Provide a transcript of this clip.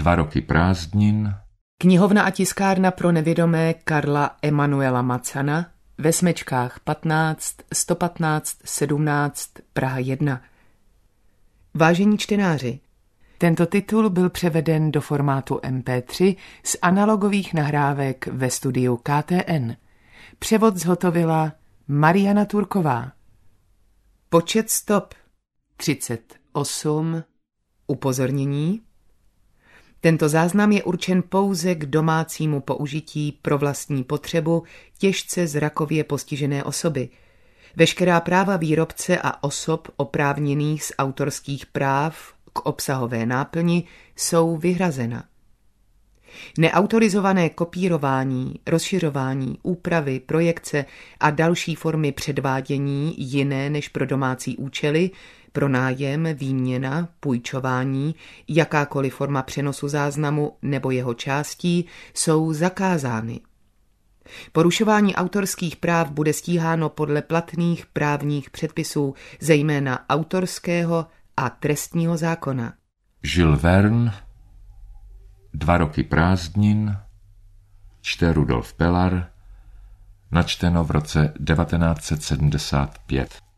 2 roky prázdnin. Knihovna a tiskárna pro nevědomé Karla Emanuela Macana ve Smečkách 15 115 17 Praha 1. Vážení čtenáři, tento titul byl převeden do formátu MP3 z analogových nahrávek ve studiu KTN. Převod zhotovila Mariana Turková. Počet stop 38. Upozornění. Tento záznam je určen pouze k domácímu použití pro vlastní potřebu těžce zrakově postižené osoby. Veškerá práva výrobce a osob oprávněných z autorských práv k obsahové náplni jsou vyhrazena. Neautorizované kopírování, rozšiřování, úpravy, projekce a další formy předvádění jiné než pro domácí účely, pronájem, výměna, půjčování, jakákoliv forma přenosu záznamu nebo jeho částí jsou zakázány. Porušování autorských práv bude stíháno podle platných právních předpisů, zejména autorského a trestního zákona. Jules Verne, 2 roky prázdnin, čte Rudolf Pelar, načteno v roce 1975.